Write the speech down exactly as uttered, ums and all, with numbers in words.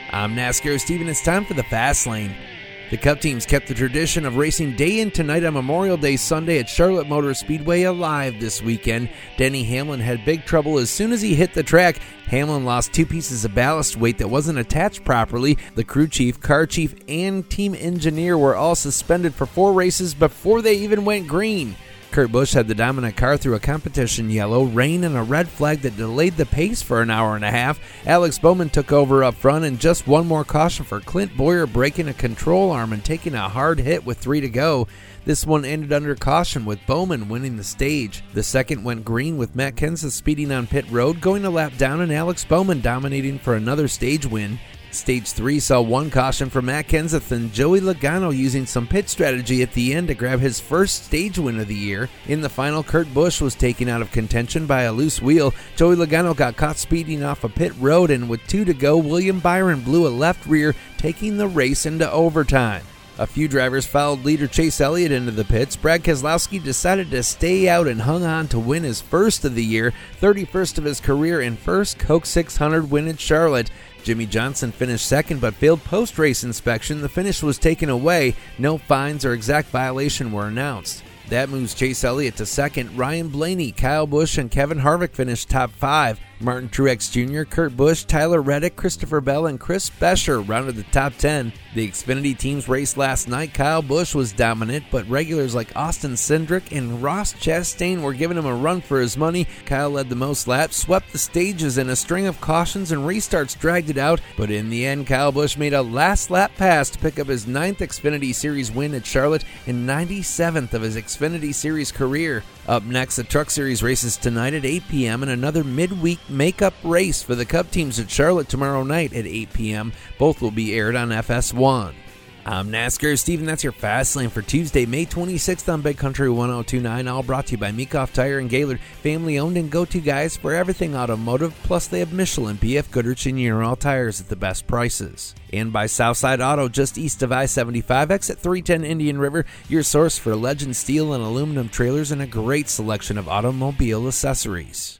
I'm NASCAR Steven. It's time for the Fast Lane. The Cup teams kept the tradition of racing day and night on Memorial Day Sunday at Charlotte Motor Speedway alive this weekend. Denny Hamlin had big trouble as soon as he hit the track. Hamlin lost two pieces of ballast weight that wasn't attached properly. The crew chief, car chief, and team engineer were all suspended for four races before they even went green. Kurt Busch had the dominant car through a competition yellow, rain, and a red flag that delayed the pace for an hour and a half. Alex Bowman took over up front, and just one more caution for Clint Bowyer breaking a control arm and taking a hard hit with three to go. This one ended under caution with Bowman winning the stage. The second went green with Matt Kenseth speeding on pit road, going a lap down, and Alex Bowman dominating for another stage win. Stage three saw one caution for Matt Kenseth and Joey Logano using some pit strategy at the end to grab his first stage win of the year. In the final, Kurt Busch was taken out of contention by a loose wheel. Joey Logano got caught speeding off a pit road, and with two to go, William Byron blew a left rear, taking the race into overtime. A few drivers followed leader Chase Elliott into the pits. Brad Keselowski decided to stay out and hung on to win his first of the year, thirty-first of his career, and first Coke six hundred win at Charlotte. Jimmy Johnson finished second but failed post-race inspection. The finish was taken away. No fines or exact violation were announced. That moves Chase Elliott to second. Ryan Blaney, Kyle Busch, and Kevin Harvick finished top five. Martin Truex Junior, Kurt Busch, Tyler Reddick, Christopher Bell, and Chris Buescher rounded the top ten. The Xfinity teams raced last night. Kyle Busch was dominant, but regulars like Austin Cindric and Ross Chastain were giving him a run for his money. Kyle led the most laps, swept the stages, and a string of cautions and restarts dragged it out, but in the end, Kyle Busch made a last lap pass to pick up his ninth Xfinity Series win at Charlotte and ninety-seventh of his Xfinity Series career. Up next, the Truck Series races tonight at eight p.m. and another midweek makeup race for the Cup teams at Charlotte tomorrow night at eight p.m. Both will be aired on F S one. I'm NASCAR Steven. That's your Fast Lane for Tuesday, May twenty-sixth on Big Country ten twenty-nine. All brought to you by Meekhoff Tire and Gaylord, family owned and go-to guys for everything automotive. Plus, they have Michelin, B F Goodrich, and Ural tires at the best prices. And by Southside Auto, just east of I seventy-five, exit three ten Indian River, your source for Legend steel and aluminum trailers and a great selection of automobile accessories.